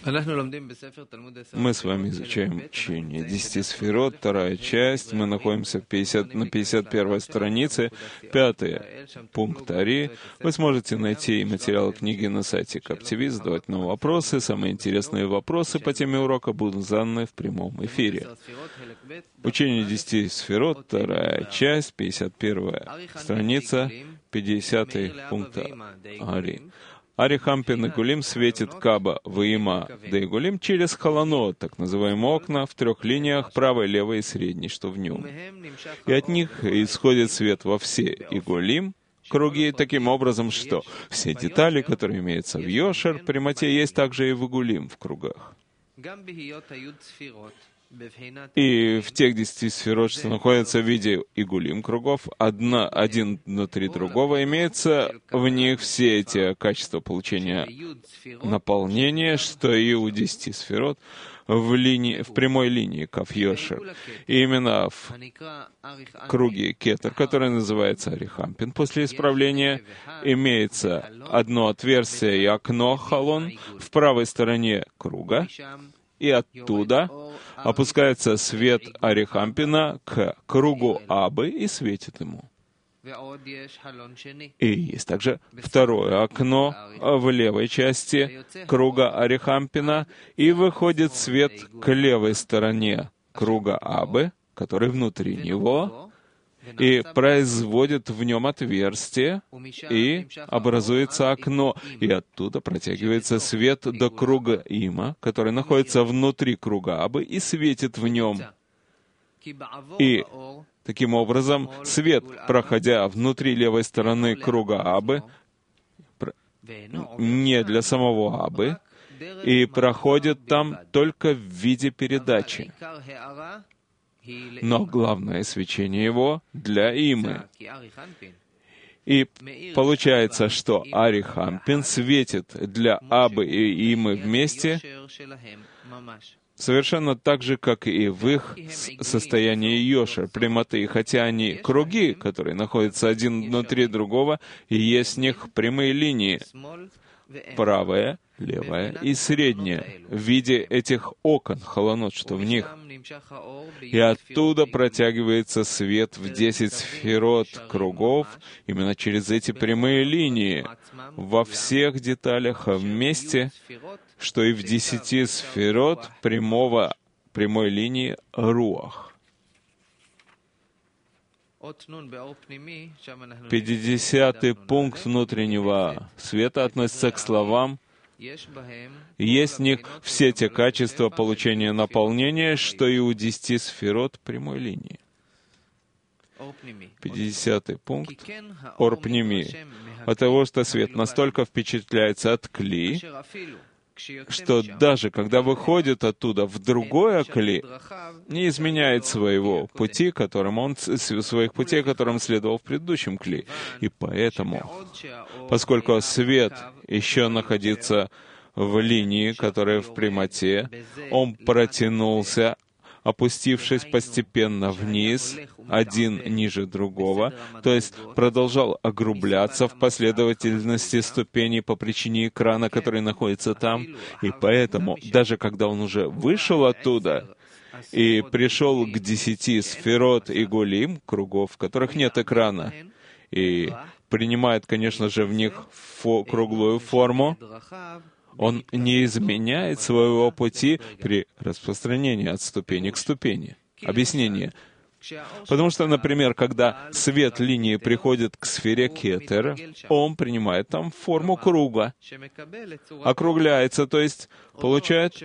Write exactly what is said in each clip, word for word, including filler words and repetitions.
Мы с вами изучаем учение десяти сферот, вторая часть. Мы находимся в пятьдесят, на пятьдесят первой странице, пятый пункт Ари. Вы сможете найти материалы книги на сайте Каптиви, задавать нам вопросы. Самые интересные вопросы по теме урока будут заданы в прямом эфире. Учение десяти сферот, вторая часть, пятьдесят первая страница, пятидесятый пункт Ари. Арихампин и Гулим светит Каба, Ваима, да и Гулим через Халанот, так называемые окна, в трех линиях, правой, левой и средней, что в нем. И от них исходит свет во все и Гулим, круги, таким образом, что все детали, которые имеются в Йошер, прямоте, есть также и в Гулим, в кругах. И в тех десяти сферот, что находятся в виде игулим кругов, одна, один внутри другого, имеются в них все эти качества получения наполнения, что и у десяти сферот в, линии, в прямой линии Кав Йошер. И именно в круге Кетер, который называется Арихампин, после исправления имеется одно отверстие и окно Халон в правой стороне круга, и оттуда опускается свет Арихампина к кругу Абы и светит ему. И есть также второе окно в левой части круга Арихампина, и выходит свет к левой стороне круга Абы, который внутри него, и производит в нем отверстие, и образуется окно, и оттуда протягивается свет до круга Има, который находится внутри круга Абы, и светит в нем. И таким образом свет, проходя внутри левой стороны круга Абы, не для самого Абы, и проходит там только в виде передачи. Но главное свечение его для Имы. И получается, что Арихампин светит для Абы и Имы вместе совершенно так же, как и в их состоянии Йошер, прямоты. Хотя они круги, которые находятся один внутри другого, и есть в них прямые линии, правая, левая и средняя, в виде этих окон, халанот, что в них. И оттуда протягивается свет в десять сферот кругов, именно через эти прямые линии, во всех деталях вместе, что и в десяти сферот прямого, прямой линии руах. Пятидесятый пункт внутреннего света относится к словам: есть в них все те качества получения наполнения, что и у десяти сферот прямой линии. Пятидесятый пункт. Орпними. От того, что свет настолько впечатляется от кли, что даже когда выходит оттуда в другое кли, не изменяет своего пути, которым он, своих путей, которым следовал в предыдущем кли. И поэтому, поскольку свет еще находится в линии, которая в прямоте, он протянулся, опустившись постепенно вниз, один ниже другого, то есть продолжал огрубляться в последовательности ступеней по причине экрана, который находится там. И поэтому, даже когда он уже вышел оттуда и пришел к десяти сферот и гулим, кругов, в которых нет экрана, и принимает, конечно же, в них фо- круглую форму, он не изменяет своего пути при распространении от ступени к ступени. Объяснение. Потому что, например, когда свет линии приходит к сфере Кетер, он принимает там форму круга, округляется, то есть получает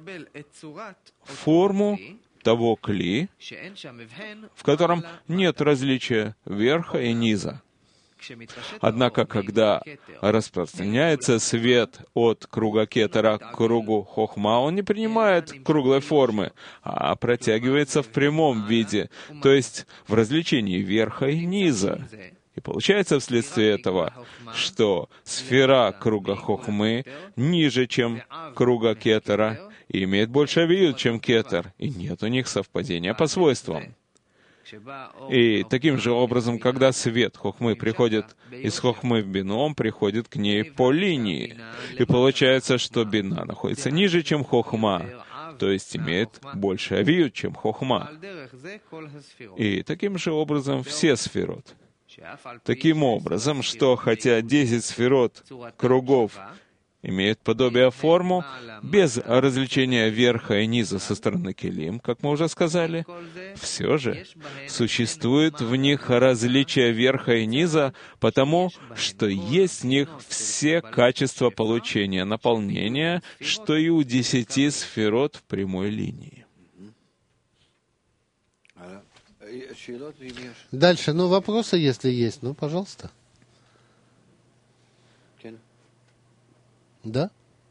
форму того кли, в котором нет различия верха и низа. Однако, когда распространяется свет от круга Кетера к кругу Хохма, он не принимает круглой формы, а протягивается в прямом виде, то есть в различении верха и низа. И получается вследствие этого, что сфера круга Хохмы ниже, чем круга Кетера, и имеет больше авиют, чем Кетер, и нет у них совпадения по свойствам. И таким же образом, когда свет хохмы приходит из хохмы в бину, он приходит к ней по линии. И получается, что бина находится ниже, чем хохма, то есть имеет больше авиют, чем хохма. И таким же образом все сферот. Таким образом, что хотя десять сферот кругов имеют подобие форму, без развлечения верха и низа со стороны келим, как мы уже сказали, все же существует в них различие верха и низа, потому что есть в них все качества получения наполнения, что и у десяти сферот в прямой линии. Дальше, ну, вопросы, если есть, ну, пожалуйста. Да?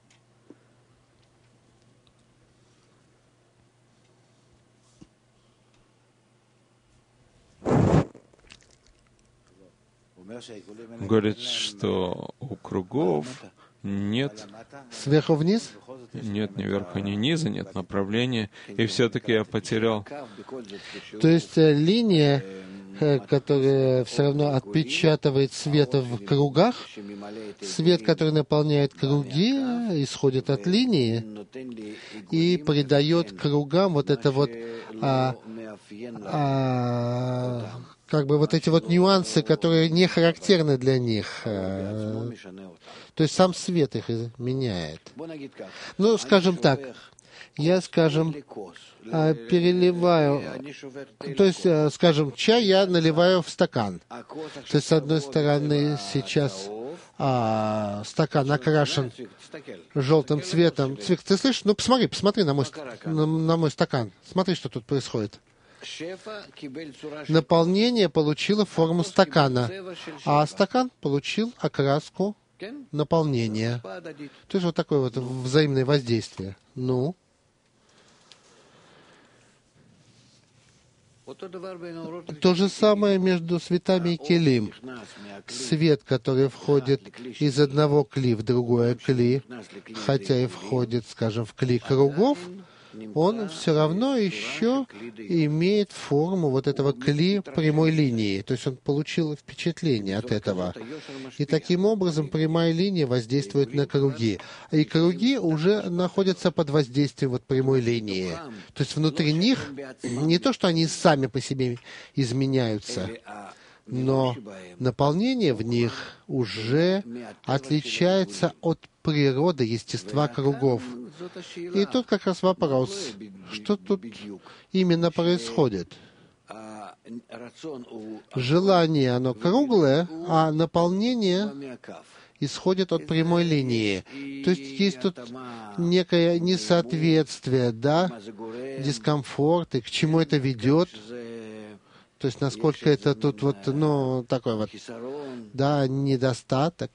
Говорит, что у кругов нет... Сверху вниз? Нет ни верха, ни низа, нет направления, и все-таки я потерял. То есть линия, которая все равно отпечатывает свет в кругах, свет, который наполняет круги, исходит от линии и придает кругам вот это вот, а, а, как бы вот эти вот нюансы, которые не характерны для них. А, то есть сам свет их меняет. Ну, скажем так, я, скажем, переливаю, то есть, скажем, чай я наливаю в стакан. То есть, с одной стороны, сейчас а, стакан окрашен желтым цветом. Цвет, ты слышишь? Ну, посмотри, посмотри на мой, на, на мой стакан. Смотри, что тут происходит. Наполнение получило форму стакана, а стакан получил окраску наполнения. То есть вот такое вот взаимное воздействие. Ну? То же самое между светами и келим. Свет, который входит из одного кли в другое кли, хотя и входит, скажем, в кли кругов, он все равно еще имеет форму вот этого кли прямой линии. То есть он получил впечатление от этого. И таким образом прямая линия воздействует на круги. И круги уже находятся под воздействием вот прямой линии. То есть внутри них не то, что они сами по себе изменяются, но наполнение в них уже отличается от природы, естества кругов. И тут как раз вопрос, что тут именно происходит? Желание, оно круглое, а наполнение исходит от прямой линии. То есть есть тут некое несоответствие, да, дискомфорт, и к чему это ведет. То есть насколько это тут вот, ну, такой вот, да, недостаток.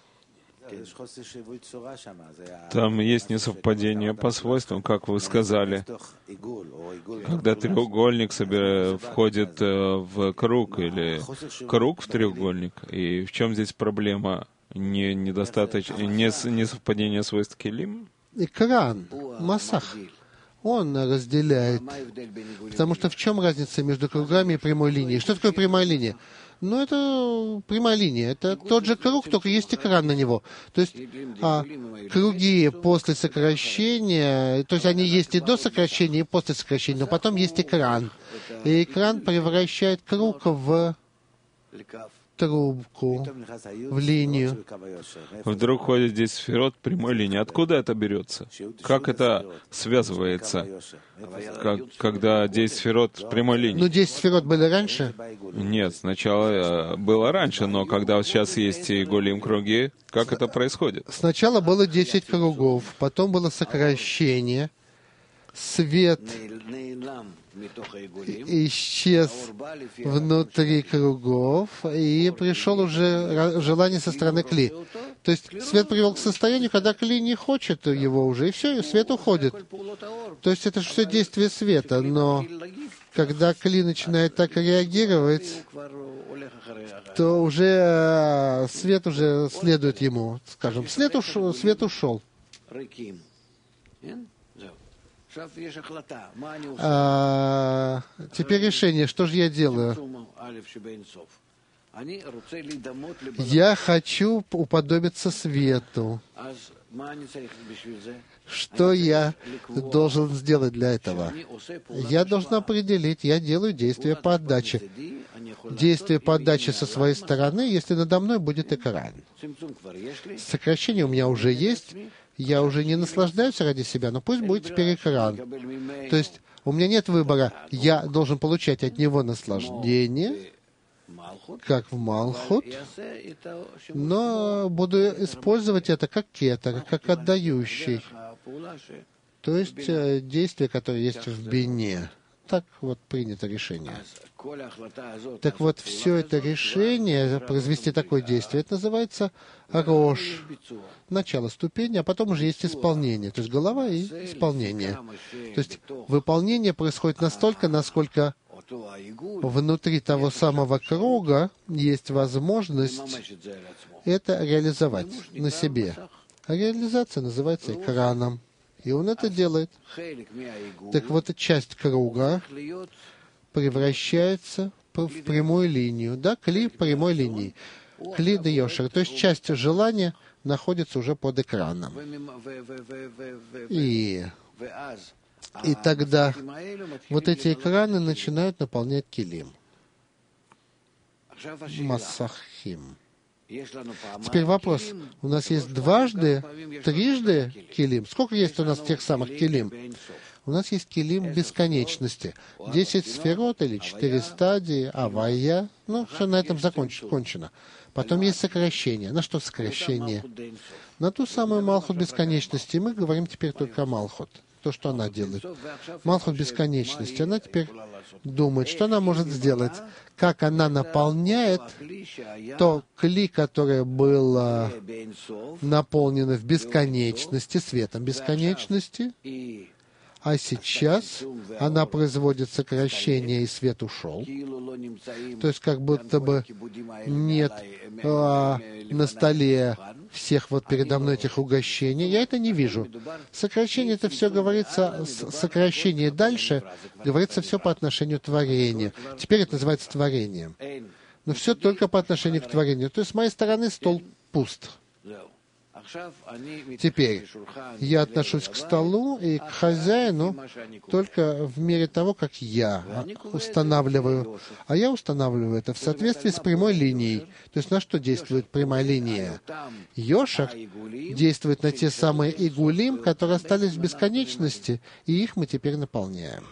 Там есть несовпадение по свойствам, как вы сказали. Когда треугольник собира... входит в круг или круг в треугольник, и в чем здесь проблема? Не недостаточно, не несовпадение свойств келим? Экран, массах, он разделяет. Потому что в чем разница между кругами и прямой линией? Что такое прямая линия? Ну, это прямая линия. Это тот же круг, только есть экран на него. То есть а, круги после сокращения, то есть они есть и до сокращения, и после сокращения, но потом есть экран. И экран превращает круг в трубку, в линию. Вдруг ходит здесь сферот прямой линии. Откуда это берется? Как это связывается, как, когда десять сферот с прямой линии? Ну, десять сферот были раньше? Нет, сначала было раньше, но когда сейчас есть и голим круги, как это происходит? Сначала было десять кругов, потом было сокращение, свет исчез внутри кругов, и пришел уже желание со стороны кли. То есть свет привел к состоянию, когда кли не хочет его уже, и все, и свет уходит. То есть это же все действие света, но когда кли начинает так реагировать, то уже свет уже следует ему, скажем, свет ушел, свет ушел. А, теперь решение, что же я делаю? Я хочу уподобиться свету. Что я должен сделать для этого? Я должен определить, я делаю действие по отдаче. Действие по отдаче со своей стороны, если надо мной будет экран. Сокращение у меня уже есть, я уже не наслаждаюсь ради себя, но пусть будет теперь экран. То есть у меня нет выбора, я должен получать от него наслаждение, как в Малхут, но буду использовать это как кетер, как отдающий. То есть действие, которое есть в бине. Так вот принято решение. Так вот, все это решение, произвести такое действие, это называется рош, начало ступени, а потом уже есть исполнение. То есть голова и исполнение. То есть выполнение происходит настолько, насколько внутри того самого круга есть возможность это реализовать на себе. А реализация называется экраном. И он это делает. Так вот, часть круга превращается в прямую линию. Да, кли прямой линии. Кли де йошер. То есть часть желания находится уже под экраном. И, и тогда вот эти экраны начинают наполнять килим. Масахим. Теперь вопрос. У нас есть дважды, трижды килим. Сколько есть у нас тех самых килим? У нас есть килим бесконечности. Десять сферот или четыре стадии, авая. Ну, все на этом закончено. Потом есть сокращение. На что сокращение? На ту самую Малхут бесконечности. Мы говорим теперь только о Малхут. То, что она делает. Малхут бесконечности. Она теперь думает, что она может сделать. Как она наполняет то кли, которое было наполнено в бесконечности, светом бесконечности, а сейчас она производит сокращение, и свет ушел. То есть как будто бы нет а, на столе всех вот передо мной этих угощений. Я это не вижу. Сокращение, это все говорится, сокращение дальше, говорится все по отношению к творению. Теперь это называется творением. Но все только по отношению к творению. То есть с моей стороны стол пуст. Теперь я отношусь к столу и к хозяину только в мере того, как я устанавливаю. А я устанавливаю это в соответствии с прямой линией. То есть на что действует прямая линия? Йошер действует на те самые игулим, которые остались в бесконечности, и их мы теперь наполняем.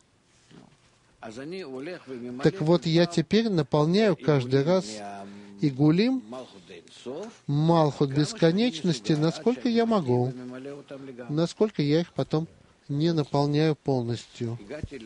Так вот, я теперь наполняю каждый раз игулим, Малхут бесконечности, насколько я могу, насколько я их потом не наполняю полностью.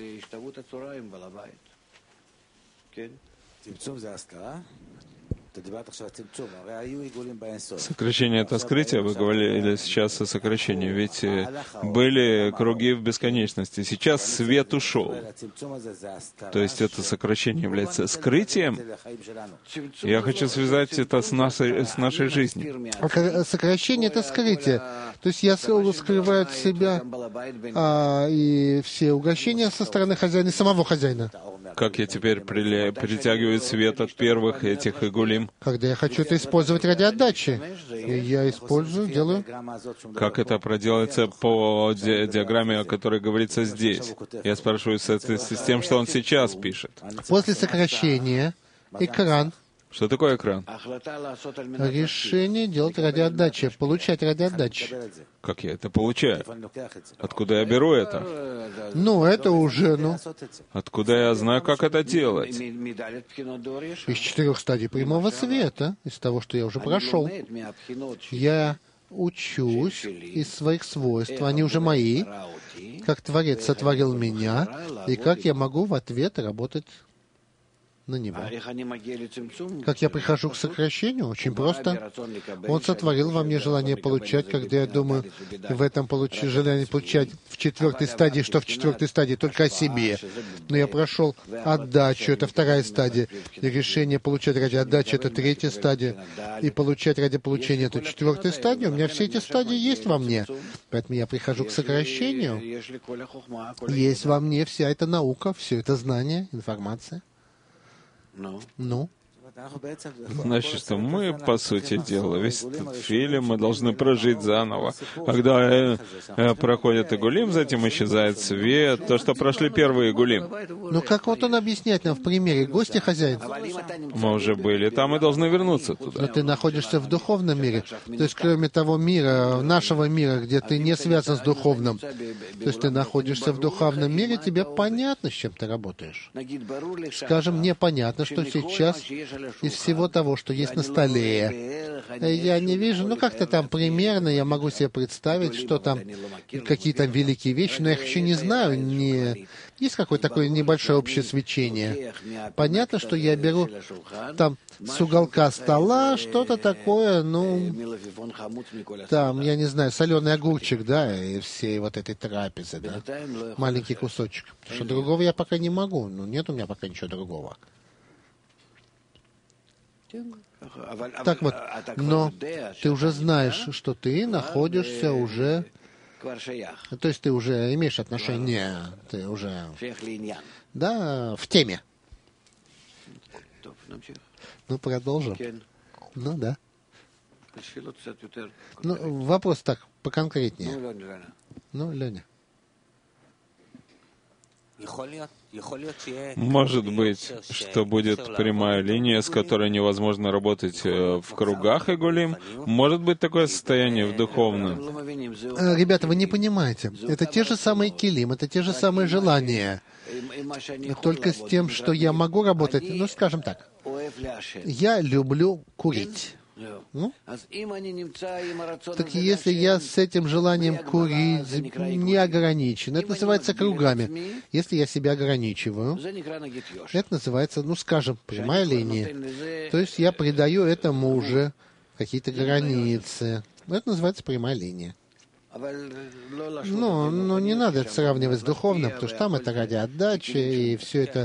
Сокращение — это скрытие, вы говорили сейчас о сокращении, ведь были круги в бесконечности, сейчас свет ушел. То есть это сокращение является скрытием. Я хочу связать это с нашей, с нашей жизнью. Сокращение — это скрытие. То есть я скрываю от себя а, и все угощения со стороны хозяина и самого хозяина. Как я теперь при... притягиваю свет от первых этих игулим? Когда я хочу это использовать ради отдачи, я использую, делаю. Как это проделается по ди... диаграмме, о которой говорится здесь? Я спрашиваю с, с тем, что он сейчас пишет. После сокращения экран. Что такое экран? Решение делать ради отдачи, получать ради отдачи. Как я это получаю? Откуда я беру это? Ну, это уже, ну... Откуда я знаю, как это делать? Из четырех стадий прямого света, из того, что я уже прошел. Я учусь из своих свойств, они уже мои, как Творец сотворил меня, и как я могу в ответ работать на него. Как я прихожу к сокращению? Очень просто. Он сотворил во мне желание получать, когда я думаю в этом получ... желании получать в четвертой стадии, что в четвертой стадии только о себе. Но я прошел отдачу, это вторая стадия, и решение получать ради отдачи, это третья стадия, и получать ради получения, это четвертая стадия. У меня все эти стадии есть во мне. Поэтому я прихожу к сокращению. Есть во мне вся эта наука, все это знание, информация. Ну? Значит, что мы, по сути дела, весь этот фильм мы должны прожить заново. Когда э, э, проходит Игулим, затем исчезает свет, то, что прошли первые Игулим. Ну, как вот он объясняет нам в примере, гости хозяин. Мы уже были там и должны вернуться туда. Но ты находишься в духовном мире. То есть, кроме того мира, нашего мира, где ты не связан с духовным, то есть ты находишься в духовном мире, тебе понятно, с чем ты работаешь. Скажем, мне понятно, что сейчас из всего того, что есть на столе, я не вижу, ну как-то там примерно, я могу себе представить, что там, какие там великие вещи, но я их еще не знаю, не... Есть какое-то такое небольшое общее свечение. Понятно, что я беру там с уголка стола что-то такое, ну, там, я не знаю, соленый огурчик, да, и всей вот этой трапезы, да, маленький кусочек. Потому что другого я пока не могу, ну, нет у меня пока ничего другого. Так вот, но ты уже знаешь, что ты находишься уже... То есть ты уже имеешь отношение, ты уже... Да, в теме. Ну, продолжим. Ну, да. Ну, вопрос так, поконкретнее. Ну, Леня. Может быть, что будет прямая линия, с которой невозможно работать в кругах Игулим? Может быть такое состояние в духовном? Ребята, вы не понимаете. Это те же самые килим, это те же самые желания. Только с тем, что я могу работать, ну, скажем так, я люблю курить. Ну? Так если я с этим желанием курить не ограничен, это называется кругами. Если я себя ограничиваю, это называется, ну, скажем, прямая линия. То есть я придаю этому уже какие-то границы. Это называется прямая линия. Но, но не надо это сравнивать с духовным, потому что там это ради отдачи, и все это...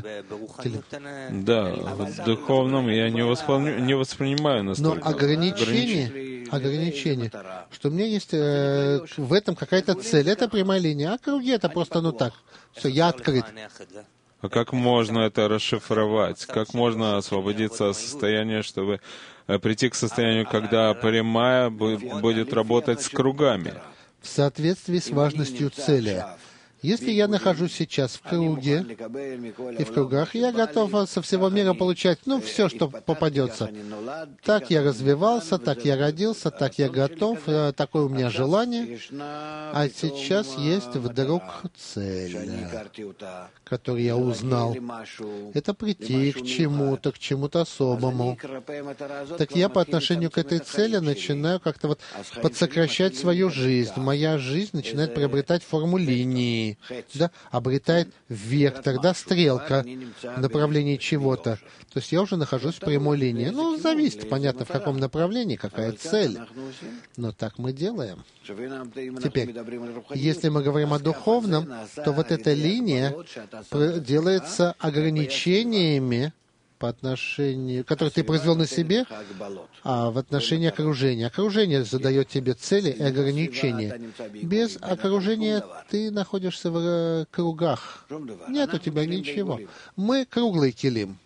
Да, в духовном я не, воспри... не воспринимаю настолько. Но ограничение, ограничение, что у меня есть э, в этом какая-то цель, это прямая линия, а круги это просто, ну так, все, я открыт. А как можно это расшифровать? Как можно освободиться от состояния, чтобы прийти к состоянию, когда прямая будет работать с кругами? В соответствии с важностью цели. Если я нахожусь сейчас в круге и в кругах, я готов со всего мира получать, ну, все, что попадется. Так я развивался, так я родился, так я готов, такое у меня желание. А сейчас есть вдруг цель, которую я узнал. Это прийти к чему-то, к чему-то особому. Так я по отношению к этой цели начинаю как-то вот подсокращать свою жизнь. Моя жизнь начинает приобретать форму линии. Да, обретает вектор, да, стрелка в направлении чего-то. То есть я уже нахожусь в прямой линии. Ну, зависит, понятно, в каком направлении, какая цель. Но так мы делаем. Теперь, если мы говорим о духовном, то вот эта линия делается ограничениями по отношению, которые ты произвел на себе, а в отношении окружения. Окружение задает тебе цели и ограничения. Без окружения ты находишься в кругах. Нет у тебя ничего. Мы круглый килим.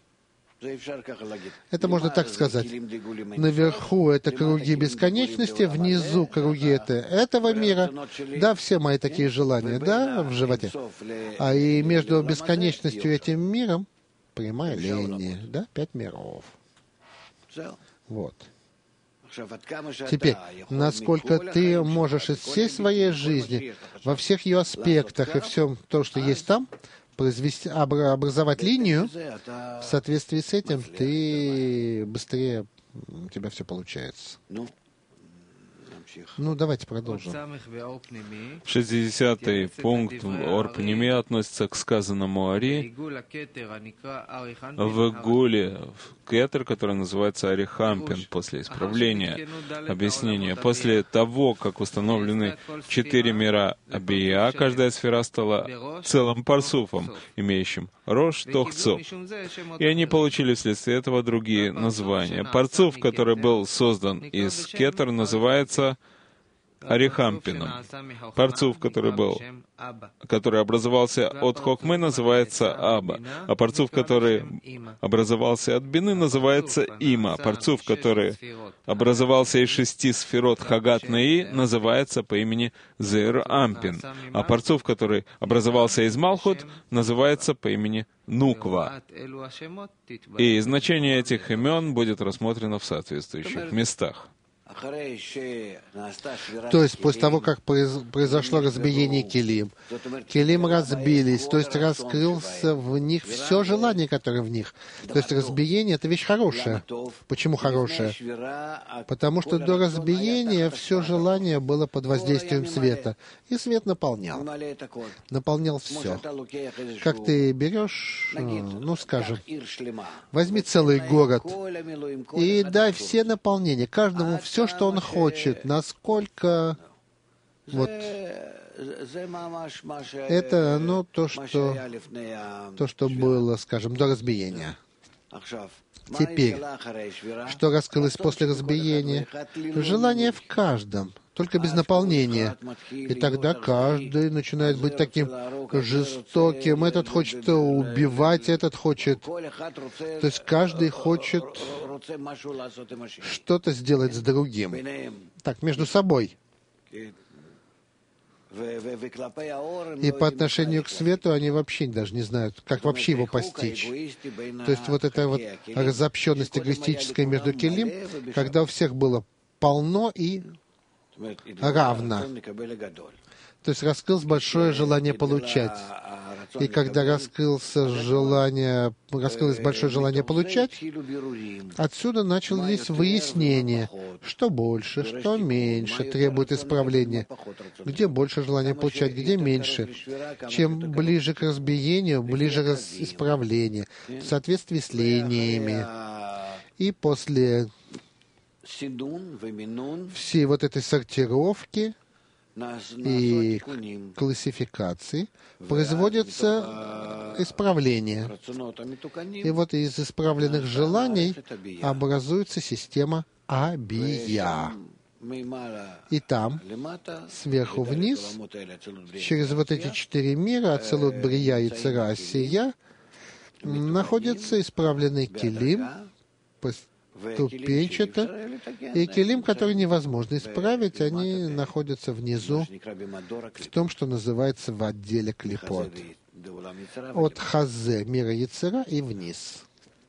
Это можно так сказать. Наверху это круги бесконечности, внизу круги это этого мира. Да, все мои такие желания, да, в животе. А и между бесконечностью и этим миром прямая линия, да, пять миров. Вот. Теперь, насколько ты можешь из всей своей жизни, во всех ее аспектах и всем то, что есть там, произвести, образовать линию, в соответствии с этим ты быстрее, у тебя все получается. Ну, давайте продолжим. шестидесятый пункт Ор Пними относится к сказанному Ари в Гуле, в кетер, который называется Арихампин, после исправления. Объяснение. После того, как установлены четыре мира Абия, каждая сфера стала целым парсуфом, имеющим Рош, Тох, Цов. И они получили вследствие этого другие названия. Парцуф, который был создан из кетер, называется Арихампином. Парцуф, который был, который образовался от Хохмы, называется Аба. А парцуф, который образовался от Бины, называется Има. Парцуф, который образовался из шести сферот Хагат Неи, называется по имени Зеир Ампин. А парцуф, который образовался из Малхут, называется по имени Нуква. И значение этих имен будет рассмотрено в соответствующих местах. То есть после того, как произошло разбиение Келим, Келим разбились, то есть раскрылся в них все желание, которое в них. То есть разбиение — это вещь хорошая. Почему хорошая? Потому что до разбиения все желание было под воздействием света, и свет наполнял. Наполнял все. Как ты берешь, ну, скажем, возьми целый город и дай все наполнения, каждому все, что он хочет, насколько вот это, ну, то, что, то, что было, скажем, до разбиения. Теперь, что раскрылось после разбиения? Желание в каждом, только без наполнения. И тогда каждый начинает быть таким жестоким. Этот хочет убивать, этот хочет... То есть каждый хочет что-то сделать с другим. Так, между собой. И по отношению к свету они вообще даже не знают, как вообще его постичь. То есть вот эта вот разобщенность эгоистическая между келим, когда у всех было полно и равно. То есть раскрылось большое желание получать. И когда раскрылся желание, раскрылось большое желание получать, отсюда начались выяснения, что больше, что меньше требует исправления, где больше желания получать, где меньше. Чем ближе к разбиению, ближе к исправлению, в соответствии с линиями. И после всей вот этой сортировки и классификации производится исправление. И вот из исправленных желаний образуется система Абия. И там, сверху вниз, через вот эти четыре мира, Ацилут, Брия, Йецера, Осия, находится исправленный Келим, ступенчато, и келим, которые невозможно исправить, они находятся внизу, в том, что называется в отделе клипот. От хазе, мира Йецера, и вниз.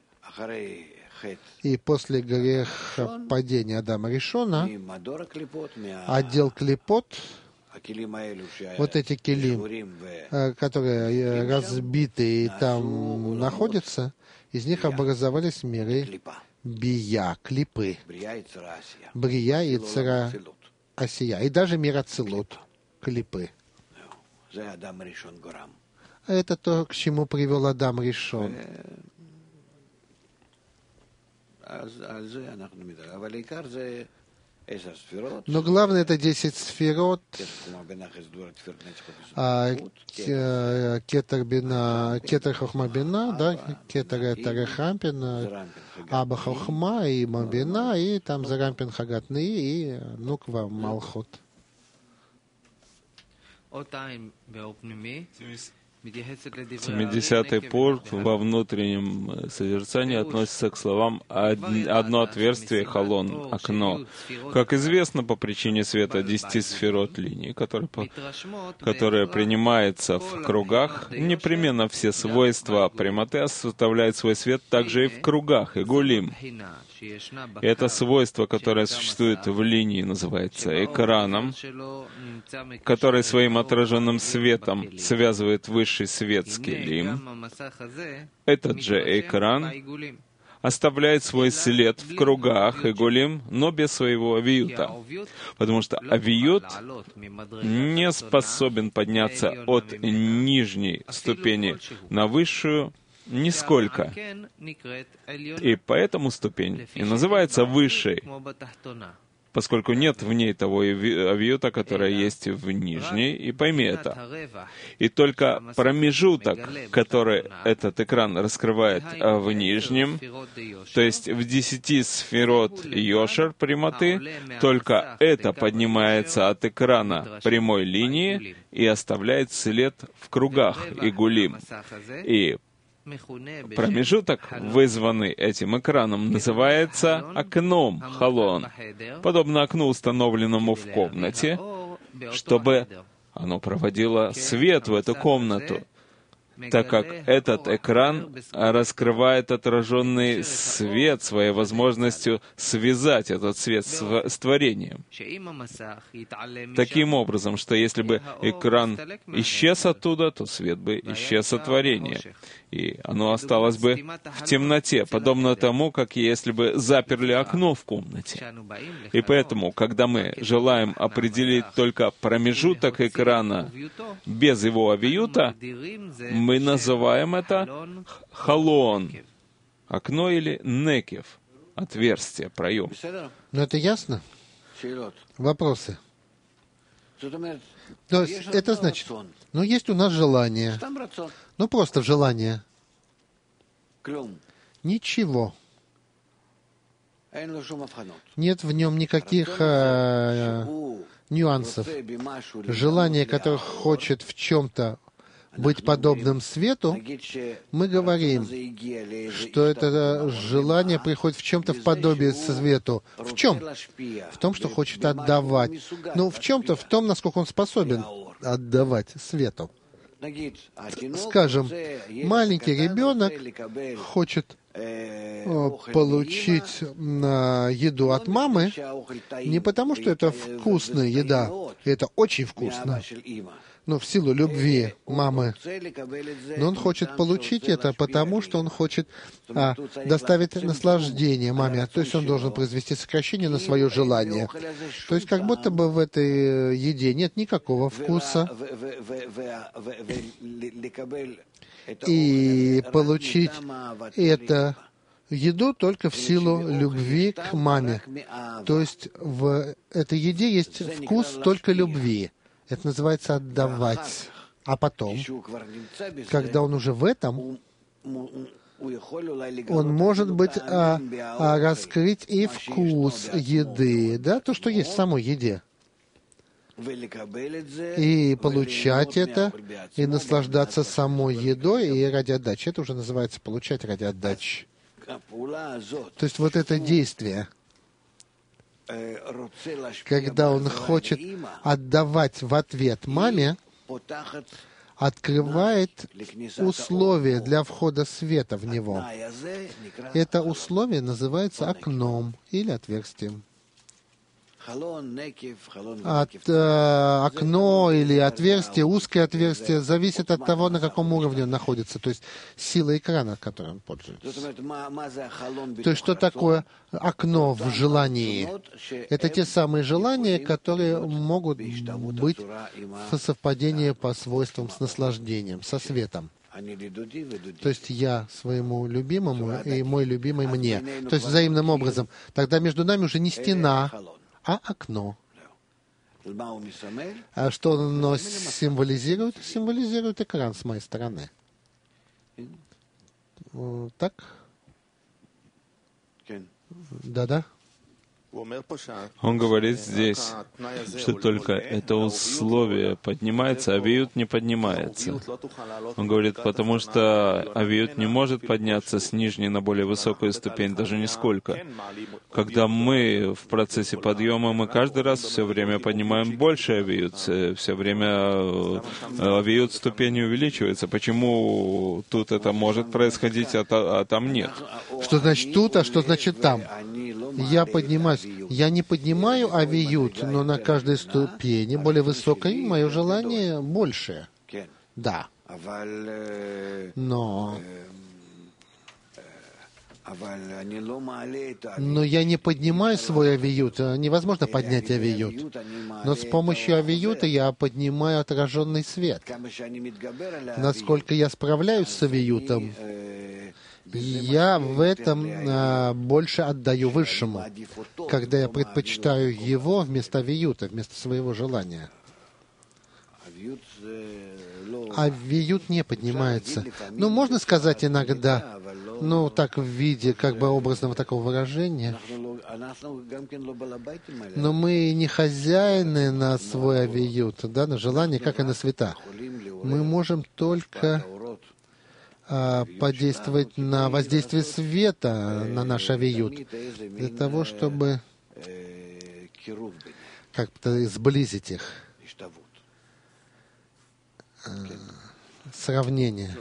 И после греха падения Адама Ришона, отдел клипот, вот эти келим, которые разбиты и там находятся, из них образовались миры Бия, клипы, Брия, Йецера, Осия, и даже мир Ацилут, клипы. Это то, к чему привел Адам Ришон. Но главное — это десять сферот, а, кетер бина, кетер хохма бина, да, кетер это рехампин, аба хохма и мабина, и там зарампин хагатны и нуква малхот. семидесятый пункт во внутреннем созерцании относится к словам «одно отверстие, халон, окно». Как известно, по причине света десяти сферот линий, которые, которые принимаются в кругах, непременно все свойства прямоты оставляют свой свет также и в кругах, и гулим. И это свойство, которое существует в линии, называется экраном, который своим отраженным светом связывает высший свет с келим. Этот же экран оставляет свой след в кругах и гулим, но без своего авиюта. Потому что авиют не способен подняться от нижней ступени на высшую нисколько. И поэтому ступень и называется высшей, поскольку нет в ней того авиюта, которое есть в нижней, и пойми это. И только промежуток, который этот экран раскрывает в нижнем, то есть в десяти сферот Йошер прямоты, только это поднимается от экрана прямой линии и оставляет след в кругах и гулим. И промежуток, вызванный этим экраном, называется окном, халон, подобно окну, установленному в комнате, чтобы оно проводило свет в эту комнату, так как этот экран раскрывает отраженный свет своей возможностью связать этот свет с, с творением. Таким образом, что если бы экран исчез оттуда, то свет бы исчез от творения, и оно осталось бы в темноте, подобно тому, как если бы заперли окно в комнате. И поэтому, когда мы желаем определить только промежуток экрана без его авиюта, мы называем это халон, окно или некев, отверстие, проем. Ну это ясно? Вопросы? То есть это значит, ну есть у нас желание, ну просто желание. Ничего. Нет в нем никаких э, нюансов. Желание, которое хочет в чем-то быть подобным свету, мы говорим, что это желание приходит в чем-то в подобие свету. В чем? В том, что хочет отдавать. Ну, в чем-то, в том, насколько он способен отдавать свету. Скажем, маленький ребенок хочет получить еду от мамы не потому, что это вкусная еда, это очень вкусно, но в силу любви мамы. Но он хочет получить это потому, что он хочет а, доставить наслаждение маме. То есть он должен произвести сокращение на свое желание. То есть как будто бы в этой еде нет никакого вкуса. И получить это еду только в силу любви к маме. То есть в этой еде есть вкус только любви. Это называется отдавать. А потом, когда он уже в этом, он может быть а, а, раскрыть и вкус еды, да, то, что есть в самой еде. И получать это, и наслаждаться самой едой, и ради отдачи. Это уже называется получать ради отдачи. То есть вот это действие, когда он хочет отдавать в ответ маме, открывает условие для входа света в него. Это условие называется окном или отверстием. От, э, окно или отверстие, узкое отверстие, зависит от того, на каком уровне он находится, то есть сила экрана, которой он пользуется. То есть что такое окно в желании? Это те самые желания, которые могут быть в совпадении по свойствам с наслаждением, со светом. То есть я своему любимому и мой любимый мне. То есть взаимным образом. Тогда между нами уже не стена, а окно. А что оно символизирует? Символизирует экран с моей стороны. Так? Да-да. Он говорит здесь, что только это условие поднимается, а авиют не поднимается. Он говорит, потому что авиют не может подняться с нижней на более высокую ступень, даже нисколько. Когда мы в процессе подъема, мы каждый раз все время поднимаем больше авиют, все время авиют ступени увеличивается. Почему тут это может происходить, а, а там нет? Что значит тут, а что значит там? Я поднимаюсь. Я не поднимаю авиют, но на каждой ступени, более высокой, мое желание большее. Да. Но Но я не поднимаю свой авиют. Невозможно поднять авиют. Но с помощью авиюта я поднимаю отраженный свет. Насколько я справляюсь с авиютом, я в этом а, больше отдаю Высшему, когда я предпочитаю его вместо авиюта, вместо своего желания. Авиют не поднимается. Ну, можно сказать иногда, ну, так в виде как бы образного такого выражения. Но мы не хозяины на свой авиют, да, на желание, как и на света. Мы можем только а, подействовать на воздействие света на наш авиют, для того, чтобы как-то сблизить их. Сравнение.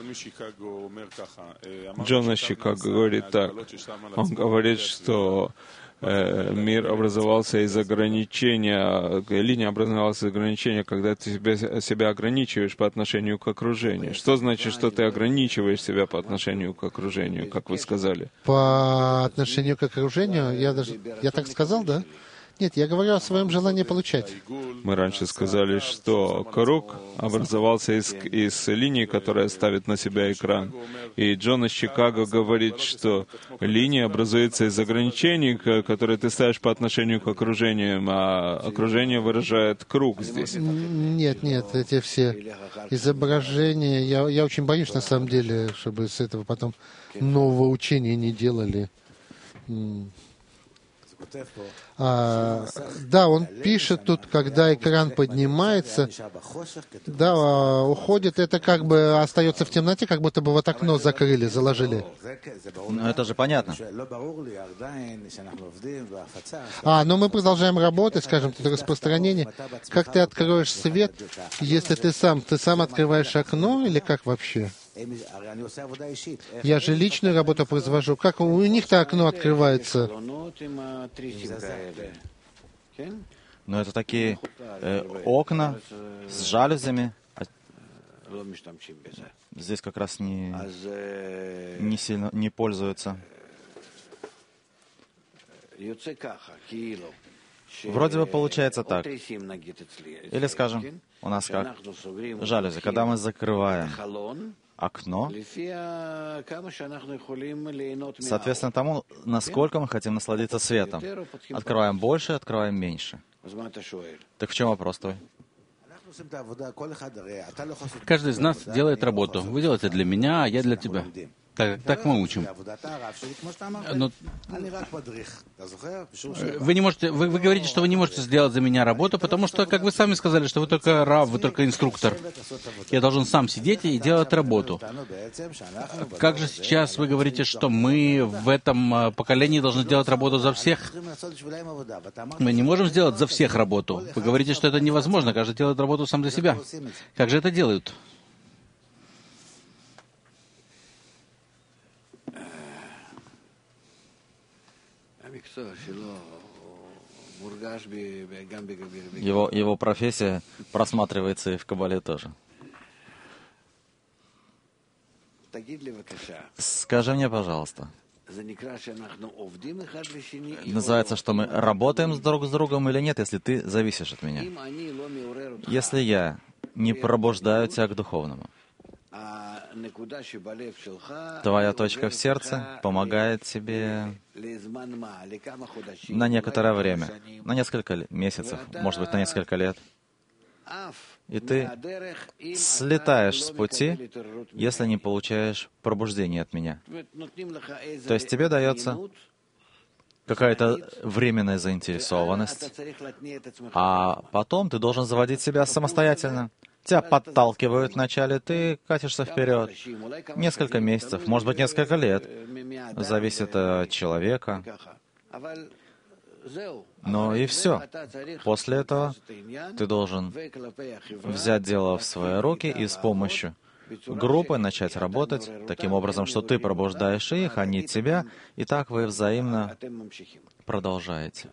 Джон из Чикаго говорит так. Он говорит, что э, мир образовался из ограничения, линия образовалась из ограничения, когда ты себя, себя ограничиваешь по отношению к окружению. Что значит, что ты ограничиваешь себя по отношению к окружению, как вы сказали? По отношению к окружению? Я даже, я так сказал, да? Нет, я говорю о своем желании получать. Мы раньше сказали, что круг образовался из, из линии, которая ставит на себя экран. И Джон из Чикаго говорит, что линия образуется из ограничений, которые ты ставишь по отношению к окружению, а окружение выражает круг здесь. Нет, нет, эти все изображения, я, я очень боюсь, на самом деле, чтобы с этого потом нового учения не делали. А, да, он пишет тут, когда экран поднимается, да, уходит, это как бы остается в темноте, как будто бы вот окно закрыли, заложили. Ну, это же понятно. А, но мы продолжаем работать, скажем, это распространение. Как ты откроешь свет, если ты сам, ты сам открываешь окно, или как вообще? Я же личную работу произвожу. Как у них-то окно открывается? Но это такие э, окна с жалюзями. А здесь как раз не, не сильно не пользуются. Вроде бы получается так. Или, скажем, у нас как жалюзи. Когда мы закрываем окно, соответственно тому, насколько мы хотим насладиться светом. Открываем больше, открываем меньше. Так в чем вопрос твой? Каждый из нас делает работу. Вы делаете для меня, а я для тебя. Так, так мы учим. Но вы не можете, вы, вы говорите, что вы не можете сделать за меня работу, потому что, как вы сами сказали, что вы только раб, вы только инструктор. Я должен сам сидеть и делать работу. Как же сейчас вы говорите, что мы в этом поколении должны делать работу за всех? Мы не можем сделать за всех работу. Вы говорите, что это невозможно, каждый делает работу сам за себя. Как же это делают? Его, его профессия просматривается и в Кабале тоже. Скажи мне, пожалуйста, называется, что мы работаем друг с другом или нет, если ты зависишь от меня? Если я не пробуждаю тебя к духовному, твоя точка в сердце помогает тебе на некоторое время, на несколько месяцев, может быть, на несколько лет. И ты слетаешь с пути, если не получаешь пробуждения от меня. То есть тебе дается какая-то временная заинтересованность, а потом ты должен заводить себя самостоятельно. Тебя подталкивают вначале, ты катишься вперед. Несколько месяцев, может быть, несколько лет. Зависит от человека. Но и все. После этого ты должен взять дело в свои руки и с помощью группы начать работать таким образом, что ты пробуждаешь их, они тебя, и так вы взаимно продолжаете.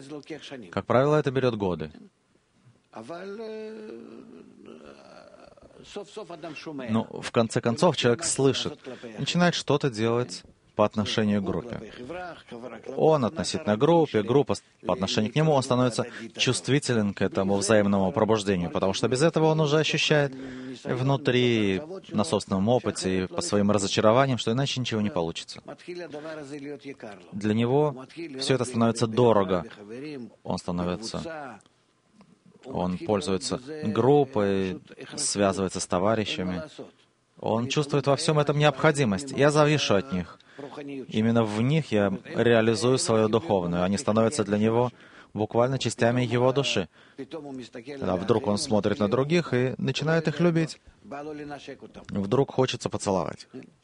Как правило, это берет годы. Но в конце концов человек слышит, начинает что-то делать по отношению к группе. Он относительно группе, группа по отношению к нему, он становится чувствителен к этому взаимному пробуждению, потому что без этого он уже ощущает внутри, на собственном опыте и по своим разочарованиям, что иначе ничего не получится. Для него все это становится дорого. Он становится... Он пользуется группой, связывается с товарищами. Он чувствует во всем этом необходимость. Я завишу от них. Именно в них я реализую свою духовную. Они становятся для него буквально частями его души. А вдруг он смотрит на других и начинает их любить. Вдруг хочется поцеловать.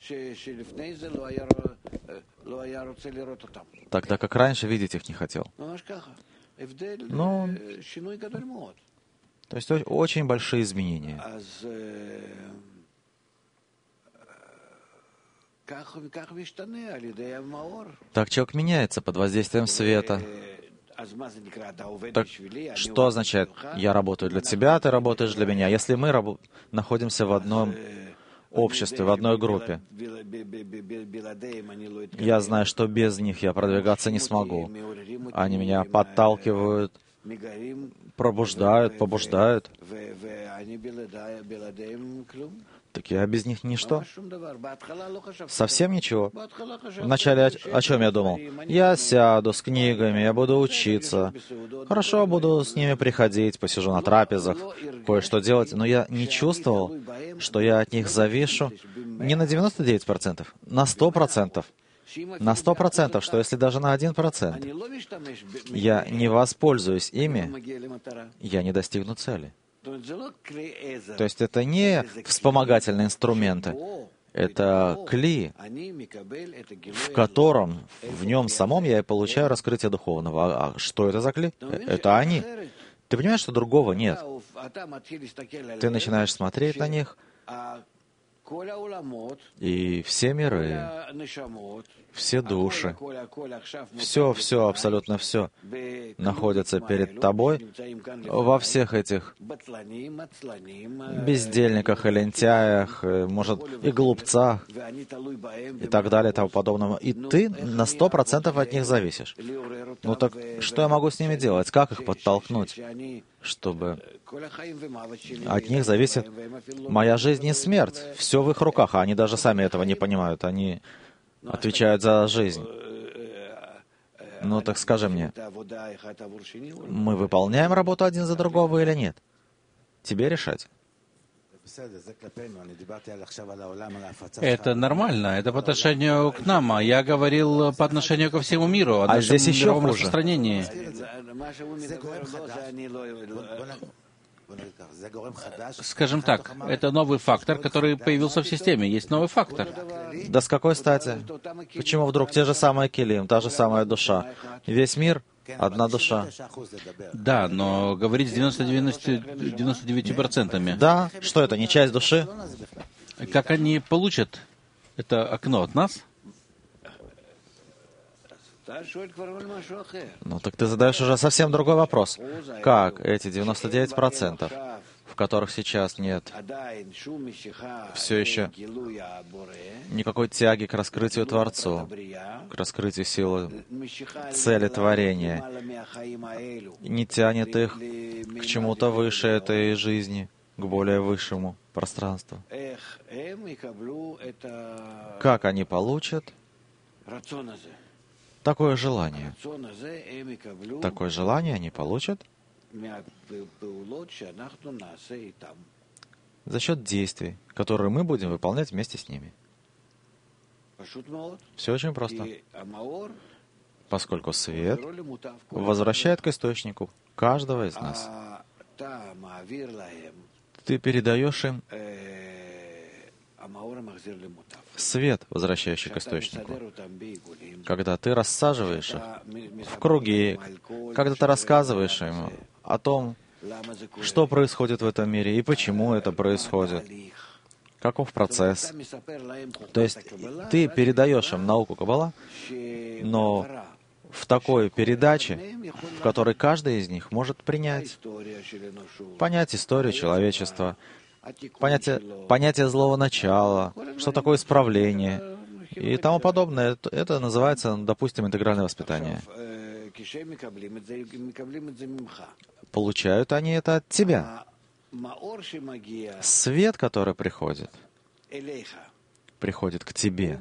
Тогда как раньше видеть их не хотел. Ну, то есть очень большие изменения. Так человек меняется под воздействием света. Так что означает, я работаю для тебя, ты работаешь для меня? Если мы раб- находимся в одном обществе, в одной группе, я знаю, что без них я продвигаться не смогу. Они меня подталкивают, пробуждают, побуждают. Так я без них ничто. Совсем ничего. Вначале о, о чем я думал? Я сяду с книгами, я буду учиться. Хорошо, буду с ними приходить, посижу на трапезах, кое-что делать. Но я не чувствовал, что я от них завишу не на девяносто девять процентов, на сто процентов. На сто процентов, что если даже на один процент я не воспользуюсь ими, я не достигну цели. То есть это не вспомогательные инструменты, это кли, в котором, в нем самом я и получаю раскрытие духовного. А что это за кли? Это они. Ты понимаешь, что другого нет? Ты начинаешь смотреть на них, и все миры, все души, все, все, абсолютно все находятся перед тобой во всех этих бездельниках и лентяях, может, и глупцах, и так далее, и тому подобного. И ты на сто процентов от них зависишь. Ну так что я могу с ними делать? Как их подтолкнуть, чтобы... От них зависит моя жизнь и смерть. Все в их руках, а они даже сами этого не понимают. Они отвечают за жизнь. Ну так скажи мне, мы выполняем работу один за другого или нет? Тебе решать. Это нормально, это по отношению к нам, а я говорил по отношению ко всему миру, о а нашем здесь еще мировом хуже. распространении. Скажем так, это новый фактор, который появился в системе. Есть новый фактор. Да с какой стати? Почему вдруг те же самые килим, та же самая душа? Весь мир — одна душа. Да, но говорить с девяноста девятью процентами. Да? Что это, не часть души? Как они получат это окно от нас? Ну так ты задаешь уже совсем другой вопрос. Как эти девяносто девять процентов, в которых сейчас нет все еще никакой тяги к раскрытию Творцу, к раскрытию силы, цели творения, не тянет их к чему-то выше этой жизни, к более высшему пространству? Как они получат такое желание? Такое желание они получат за счет действий, которые мы будем выполнять вместе с ними. Все очень просто. Поскольку свет возвращает к источнику каждого из нас. Ты передаешь им свет, возвращающий к источнику. Когда ты рассаживаешь их в круги, когда ты рассказываешь им о том, что происходит в этом мире и почему это происходит, каков процесс. То есть ты передаешь им науку Каббала, но в такой передаче, в которой каждый из них может принять, понять историю человечества, понятие, понятие злого начала, что такое исправление и тому подобное. Это, это называется, допустим, интегральное воспитание. Получают они это от тебя. Свет, который приходит, приходит к тебе.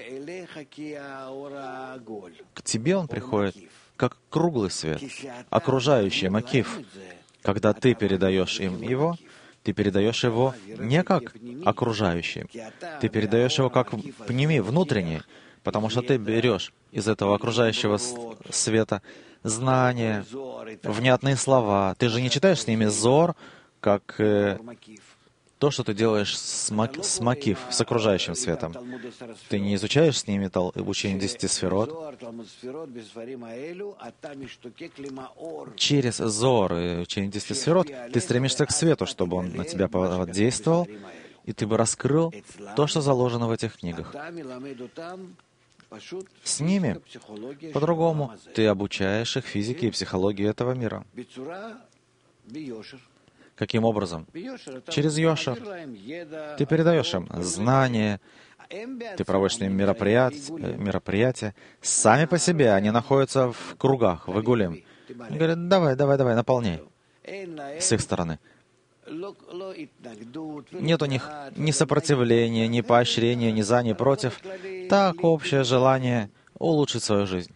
К тебе он приходит как круглый свет, окружающий макиф. Когда ты передаешь им его, ты передаешь его не как окружающий, ты передаешь его как пними, внутренний, потому что ты берешь из этого окружающего света знания, внятные слова. Ты же не читаешь с ними зор, как э, то, что ты делаешь с, мак, с макиф, с окружающим светом. Ты не изучаешь с ними тол, учение десяти сферот. Через зор и учение десяти сферот ты стремишься к свету, чтобы он на тебя подействовал, и ты бы раскрыл то, что заложено в этих книгах. С ними по-другому ты обучаешь их физике и психологии этого мира. Каким образом? Через Йошер. Ты передаешь им знания, ты проводишь с ними мероприятия, мероприятия. Сами по себе они находятся в кругах, в игулем. Они говорят, давай, давай, давай, наполняй. С их стороны. Нет у них ни сопротивления, ни поощрения, ни за, ни против. Так, общее желание улучшить свою жизнь.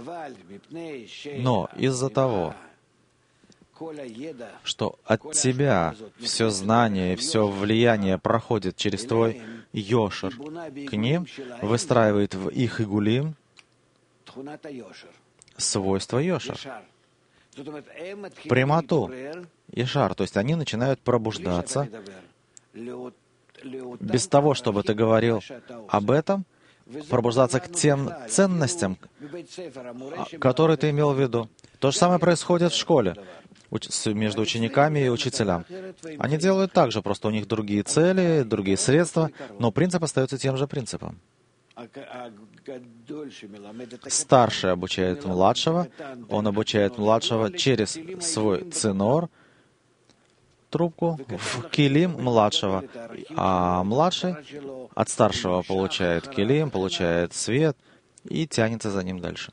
Но из-за того, что от тебя все знание, все влияние проходит через твой Йошер, к ним выстраивает в их игулим свойство Йошер, прямоту, Ишар, то есть они начинают пробуждаться без того, чтобы ты говорил об этом, пробуждаться к тем ценностям, которые ты имел в виду. То же самое происходит в школе между учениками и учителям. Они делают так же, просто у них другие цели, другие средства, но принцип остается тем же принципом. Старший обучает младшего, он обучает младшего через свой цинор, трубку, в килим младшего, а младший от старшего получает килим, получает свет и тянется за ним дальше.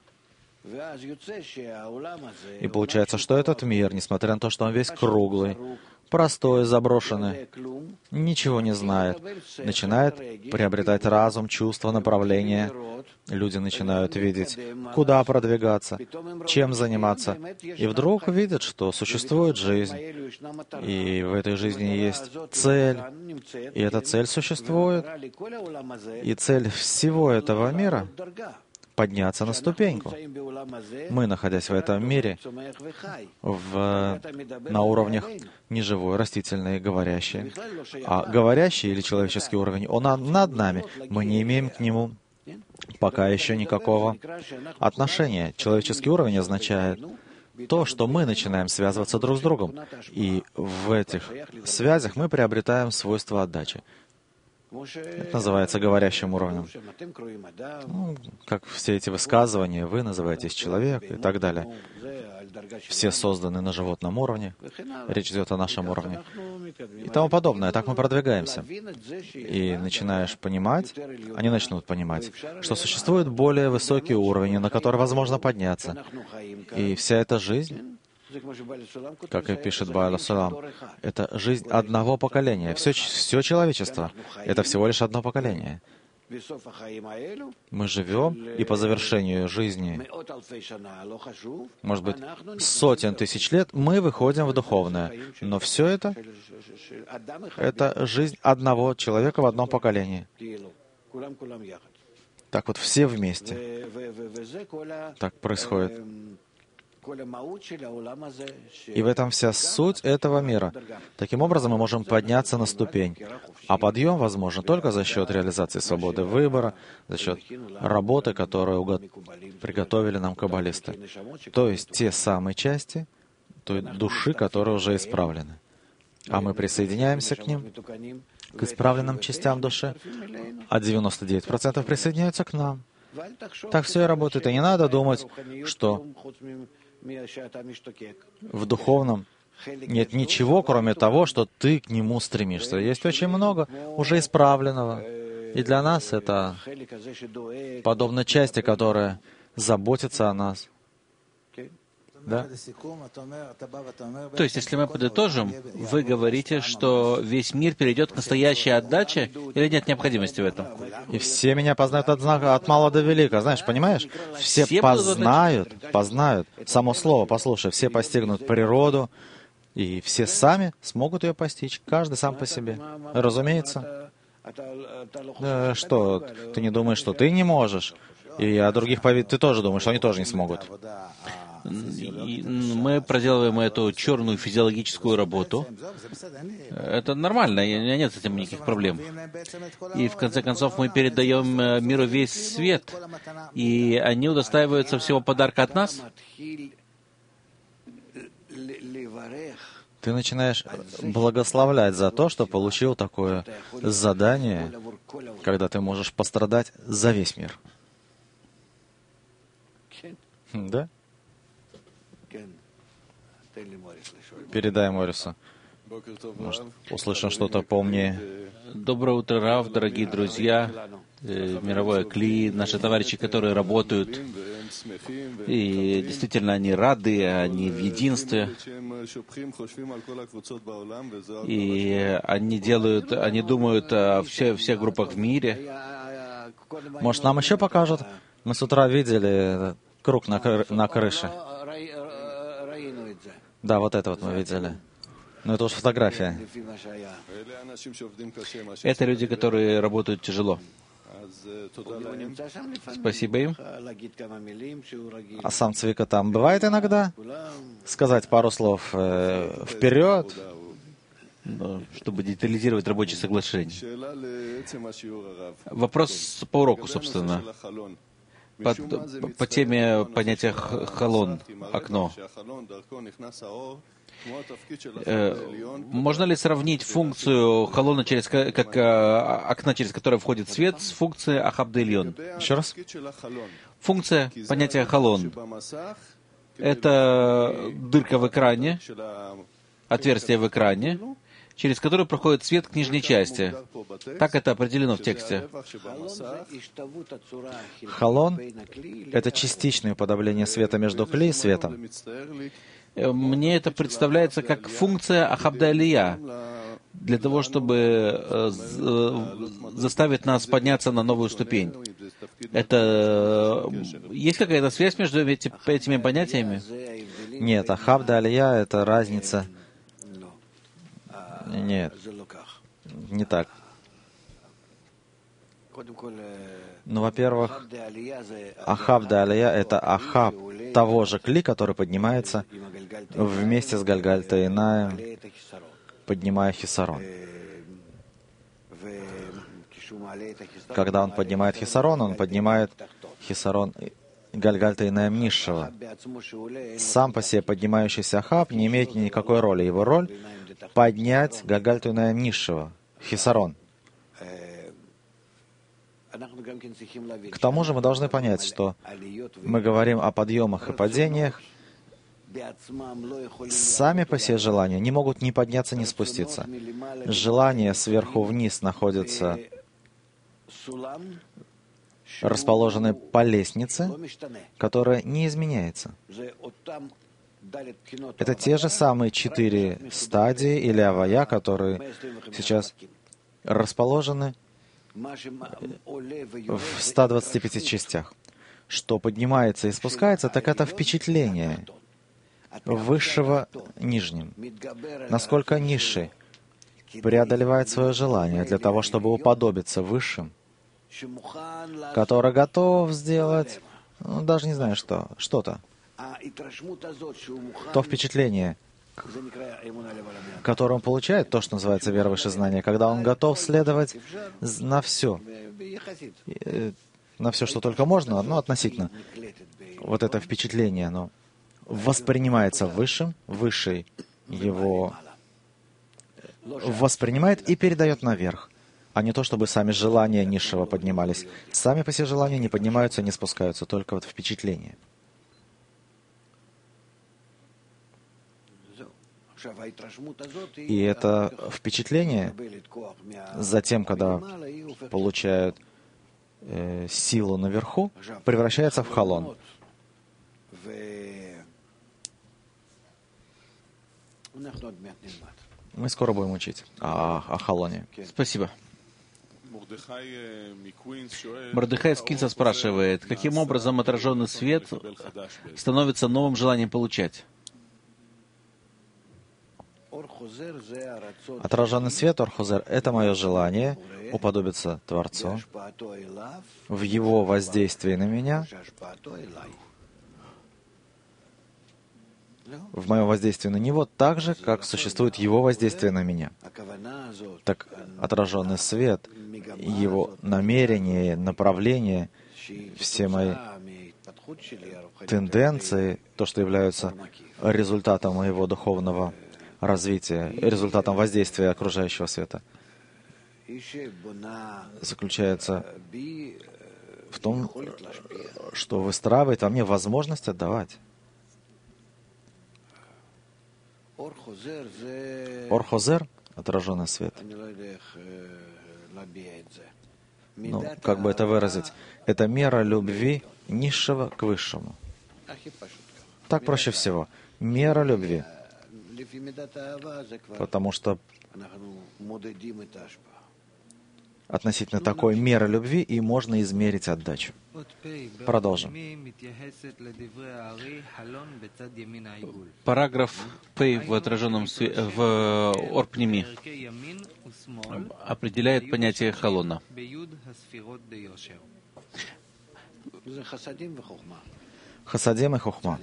И получается, что этот мир, несмотря на то, что он весь круглый, простой, заброшенный, ничего не знает, начинает приобретать разум, чувства, направления. Люди начинают видеть, куда продвигаться, чем заниматься. И вдруг видят, что существует жизнь, и в этой жизни есть цель, и эта цель существует. И цель всего этого мира — подняться на ступеньку. Мы, находясь в этом мире, в, на уровнях неживой, растительной, говорящей. А говорящий или человеческий уровень, он над нами. Мы не имеем к нему пока еще никакого отношения. Человеческий уровень означает то, что мы начинаем связываться друг с другом. И в этих связях мы приобретаем свойства отдачи. Это называется говорящим уровнем. Ну, как все эти высказывания, вы называетесь человек и так далее. Все созданы на животном уровне. Речь идет о нашем уровне. И тому подобное. Так мы продвигаемся. И начинаешь понимать, они начнут понимать, что существует более высокий уровень, на который возможно подняться. И вся эта жизнь, как и пишет Бааль Асулам, это жизнь одного поколения. Все, все человечество — это всего лишь одно поколение. Мы живем, и по завершению жизни, может быть, сотен тысяч лет, мы выходим в духовное. Но все это — это жизнь одного человека в одном поколении. Так вот, все вместе. Так происходит. И в этом вся суть этого мира. Таким образом, мы можем подняться на ступень. А подъем возможен только за счет реализации свободы выбора, за счет работы, которую уго... приготовили нам каббалисты. То есть те самые части той души, которые уже исправлены. А мы присоединяемся к ним, к исправленным частям души, а девяносто девять процентов присоединяются к нам. Так все и работает. И не надо думать, что в духовном нет ничего, кроме того, что ты к нему стремишься. Есть очень много уже исправленного. И для нас это подобно части, которая заботится о нас. Да? То есть, если мы подытожим, вы говорите, что весь мир перейдет к настоящей отдаче, или нет необходимости в этом? И все меня познают от знака от мала до велика. Знаешь, понимаешь? Все, Все познают, познают. Само слово, послушай, все постигнут природу, и все сами смогут ее постичь, каждый сам по себе. Разумеется. Да, что, ты не думаешь, что ты не можешь? И о других повид ты тоже думаешь, что они тоже не смогут. И мы проделываем эту черную физиологическую работу. Это нормально, у меня нет с этим никаких проблем. И в конце концов мы передаем миру весь свет, и они удостаиваются всего подарка от нас. Ты начинаешь благословлять за то, что получил такое задание, когда ты можешь пострадать за весь мир. Да? Передай Морису. Может, услышим что-то поумнее. Доброе утро, Рав, дорогие друзья, э, мировое Кли, наши товарищи, которые работают. И действительно, они рады, они в единстве. И они делают, они думают о всех, всех группах в мире. Может, нам еще покажут? Мы с утра видели круг на, кры- на крыше. Да, вот это вот мы видели. Но это уж фотография. Это люди, которые работают тяжело. Спасибо им. А сам Цвика там бывает иногда? Сказать пару слов э, вперед? Да, чтобы детализировать рабочие соглашения. Вопрос по уроку, собственно. По, по теме понятия халон, окно. Э, можно ли сравнить функцию халона, через, как э, окна, через которое входит свет, с функцией ахаб де эльон? Еще раз. Функция понятия халон — это дырка в экране, отверстие в экране, через которое проходит свет к нижней части. Так это определено в тексте. Халон — это частичное уподобление света между кли и светом. Мне это представляется как функция ахаб де алия, для того, чтобы э, заставить нас подняться на новую ступень. Это есть какая-то связь между эти, этими понятиями? Нет, ахаб де алия — это разница. Нет, не так. Ну, во-первых, ахаб де алия — это ахаб того же кли, который поднимается вместе с Гальгальта Инаем, поднимая хисарон. Когда он поднимает хисарон, он поднимает хисарон Гальгальта Инаем низшего. Сам по себе поднимающийся ахаб не имеет никакой роли. Его роль — поднять Гальгальта Инаем низшего, хисарон. К тому же мы должны понять, что мы говорим о подъемах и падениях. Сами по себе желания не могут ни подняться, ни спуститься. Желания сверху вниз находятся расположены по лестнице, которая не изменяется. Это те же самые четыре стадии или авая, которые сейчас расположены в ста двадцати пяти частях. Что поднимается и спускается, так это впечатление высшего нижним. Насколько низший преодолевает свое желание для того, чтобы уподобиться высшим, который готов сделать, ну, даже не знаю что, что-то. То впечатление, которое он получает, то, что называется вера выше знания, когда он готов следовать на все, на все, что только можно, но относительно. Вот это впечатление, оно воспринимается высшим, высший его воспринимает и передает наверх, а не то, чтобы сами желания низшего поднимались. Сами по себе желания не поднимаются, не спускаются, только вот впечатление. И это впечатление, затем, когда получают э, силу наверху, превращается в халон. Мы скоро будем учить о, о халоне. Спасибо. Мордехай из Квинса спрашивает, каким образом отраженный свет становится новым желанием получать? Отраженный свет, Орхозер, это мое желание уподобиться Творцу в Его воздействии на меня, в моем воздействии на Него, так же, как существует Его воздействие на меня. Так отраженный свет, Его намерение, направление, все мои тенденции, то, что являются результатом моего духовного развития, результатом воздействия окружающего света, заключается в том, что выстраивает во мне возможность отдавать. Орхозер, отраженный свет. Ну, как бы это выразить? Это мера любви низшего к высшему. Так проще всего. Мера любви. Потому что относительно такой меры любви и можно измерить отдачу. Продолжим. Параграф П в отраженном свете, в Орпними определяет понятие халона. Хасадим и хохма.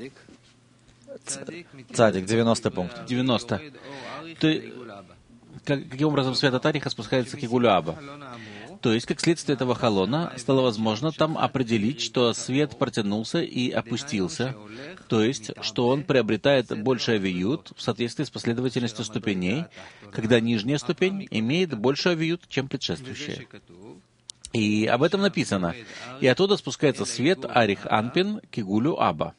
Цадик, девяностый пункт. девяносто. Ты, как, каким образом свет от Ариха спускается к Игулю Аба? То есть, как следствие этого халона, стало возможно там определить, что свет протянулся и опустился, то есть, что он приобретает больший авиют в соответствии с последовательностью ступеней, когда нижняя ступень имеет больший авиют, чем предшествующая. И об этом написано. И оттуда спускается свет Арих Анпин к Игулю Аба.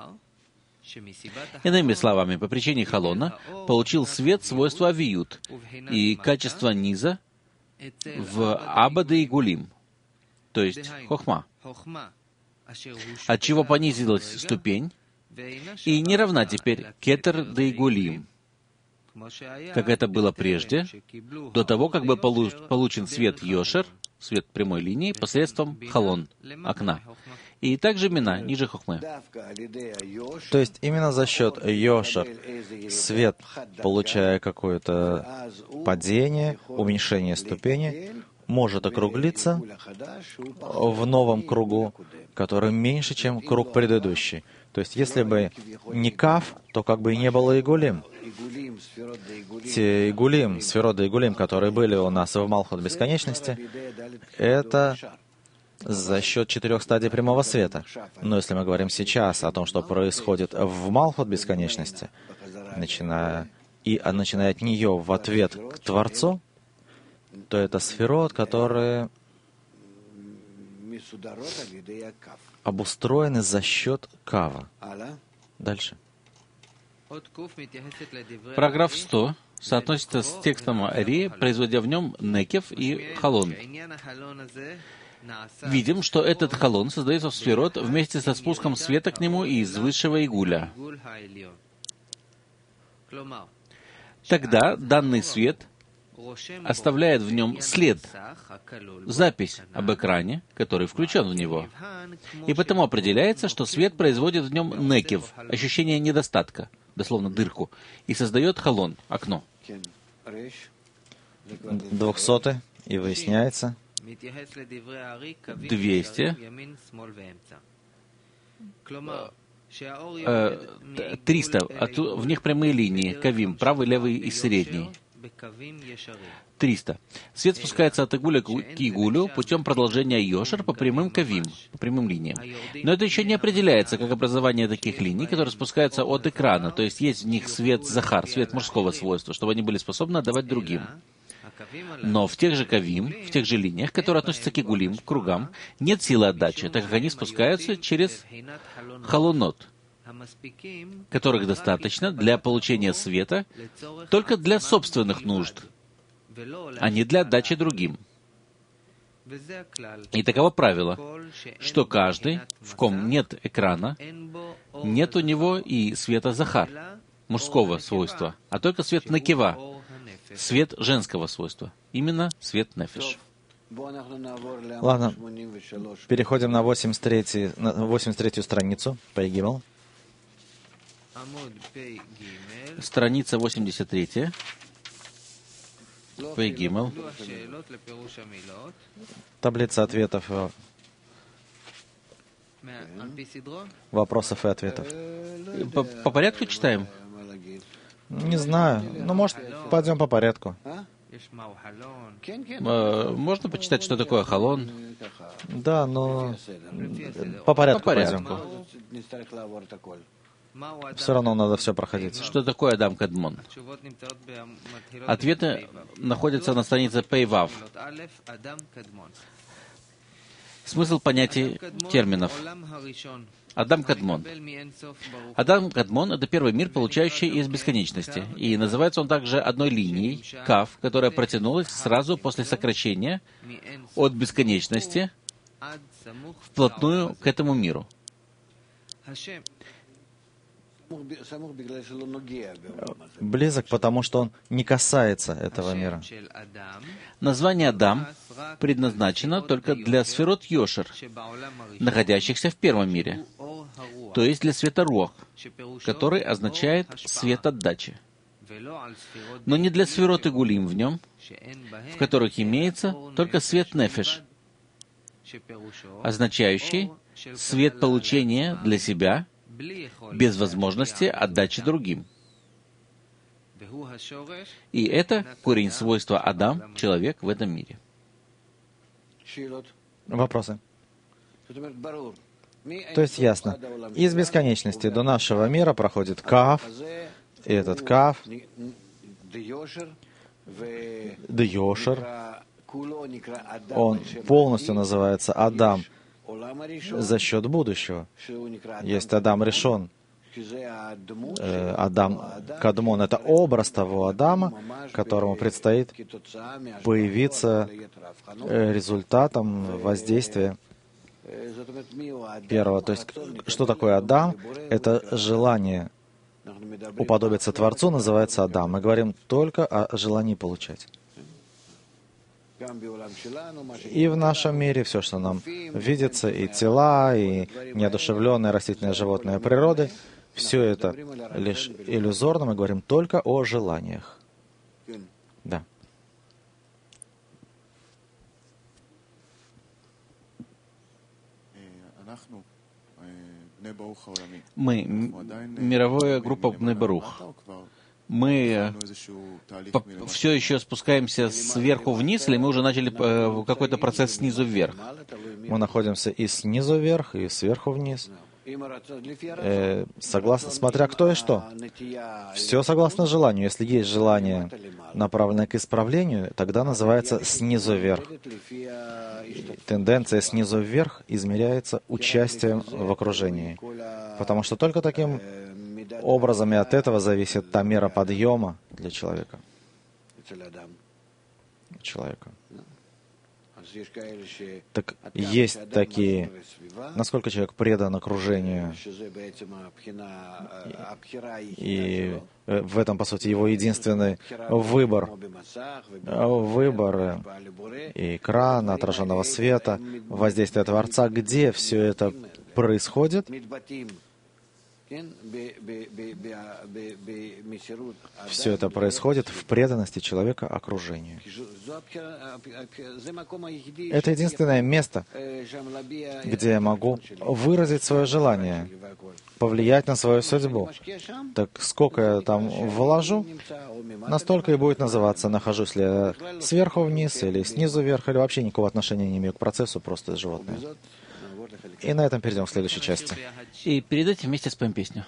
Иными словами, по причине халона получил свет свойство авиют и качество низа в Аба де Игулим, то есть хохма, от чего понизилась ступень и не равна теперь кетер де Игулим, как это было прежде, до того, как был получен свет Йошер, свет прямой линии, посредством халон, окна. И также мина, ниже хохмы. То есть именно за счет Йошер свет, получая какое-то падение, уменьшение ступени, может округлиться в новом кругу, который меньше, чем круг предыдущий. То есть если бы не Кав, то как бы и не было Игулим. Те Игулим, сферот Игулим, которые были у нас в Малхут бесконечности, это за счет четырех стадий прямого света. Но если мы говорим сейчас о том, что происходит в Малхут бесконечности, начиная, и начиная от нее в ответ к Творцу, то это сферот, которые обустроены за счет Кава. Дальше. Параграф сто соотносится с текстом Ари, производя в нем некев и халон. Видим, что этот халон создается в сферот вместе со спуском света к нему из высшего игуля. Тогда данный свет оставляет в нем след, запись об экране, который включен в него. И потому определяется, что свет производит в нем некев, ощущение недостатка, дословно дырку, и создает халон, окно. Двухсотый, и выясняется. двести. триста. В них прямые линии, кавим, правый, левый и средний. триста. Свет спускается от игуля к игулю путем продолжения йошер по прямым кавим, по прямым линиям. Но это еще не определяется как образование таких линий, которые спускаются от экрана, то есть есть в них свет захар, свет мужского свойства, чтобы они были способны отдавать другим. Но в тех же кавим, в тех же линиях, которые относятся к игулим, к кругам, нет силы отдачи, так как они спускаются через халонот, которых достаточно для получения света только для собственных нужд, а не для отдачи другим. И таково правило, что каждый, в ком нет экрана, нет у него и света захар, мужского свойства, а только свет некива, свет женского свойства, именно свет нефеш. Ладно, переходим на восемьдесят третью, на восемьдесят третью страницу, Пей Гимел. Страница восемьдесят третья. Пей Гимел. Таблица ответов, вопросов и ответов. По, по порядку читаем? Не знаю. Ну, может, пойдем по порядку. Можно почитать, что такое халон? Да, но по порядку, по порядку. пойдем. Все равно надо все проходить. Что такое Адам Кадмон? Ответы находятся на странице Пей Вав. Смысл понятий терминов. Адам Кадмон. Адам Кадмон — это первый мир, получающий из бесконечности. И называется он также одной линией, Кав, которая протянулась сразу после сокращения от бесконечности вплотную к этому миру. Близок, потому что он не касается этого мира. Название Адам предназначено только для сферот Йошер, находящихся в первом мире, то есть для света Руах, который означает свет отдачи, но не для сферот Игулим в нем, в которых имеется только свет Нефеш, означающий свет получения для себя без возможности отдачи другим. И это корень свойства Адам, человек в этом мире. Вопросы? То есть ясно. Из бесконечности до нашего мира проходит Кав, и этот Кав, Дьошер, он полностью называется Адам за счет будущего. Есть Адам Ришон, э, Адам Кадмон. Это образ того Адама, которому предстоит появиться э, результатом воздействия первого. То есть, что такое Адам? Это желание уподобиться Творцу, называется Адам. Мы говорим только о желании получать. И в нашем мире все, что нам видится, и тела, и неодушевленная растительная животная природа, все это лишь иллюзорно, мы говорим только о желаниях. Да. Мы, мировая группа Бней Барух, мы по, все еще спускаемся сверху вниз, или мы уже начали э, какой-то процесс снизу вверх? Мы находимся и снизу вверх, и сверху вниз. Э, согласно, смотря кто и что. Все согласно желанию. Если есть желание, направленное к исправлению, тогда называется снизу вверх. Тенденция снизу вверх измеряется участием в окружении. Потому что только таким образом и от этого зависит та мера подъема для человека. Человека. Так есть такие, насколько человек предан окружению, и в этом, по сути, его единственный выбор. Выбор и экрана, отраженного света, воздействия Творца, где все это происходит, все это происходит в преданности человека окружению. Это единственное место, где я могу выразить свое желание, повлиять на свою судьбу. Так сколько я там вложу, настолько и будет называться, нахожусь ли я сверху вниз, или снизу вверх, или вообще никакого отношения не имею к процессу, просто животное. И на этом перейдем к следующей части. И перед этим вместе споем песню.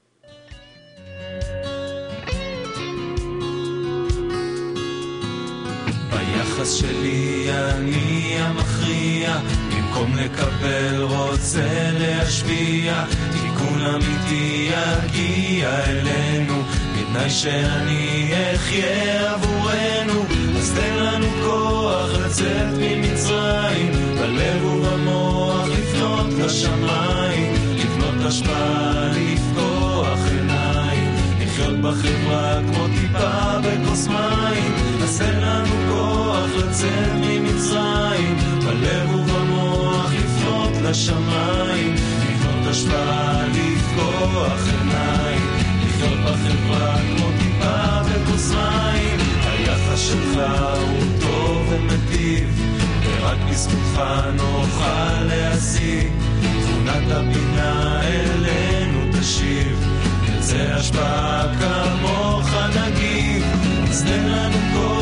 ביחס שלי אני המכריע, במקום לקבל רוצה להשפיע, כי תיקון אמיתי יגיע אלינו, בתנאי שאני אחיה עבורנו. אז תן לנו כוח לצאת ממצרים, בלב ובמוח לפנות לשמיים, לבנות השפעה, לפקוח עיניים, לחיות בחברה כמו טיפה בכוס מים. אז תן לנו כוח לצאת ממצרים, בלב ובמוח לפנות לשמיים, לבנות השפעה, לפקוח עיניים, לחיות בחברה כמו טיפה בכוס מים. היחס שלך הוא טוב ומטיב, ורק בזכותך נוכל להשיג. תבונת הבינה אלינו תשיב, נרצה השפעה כמוך נגיב. אז תן לנו כל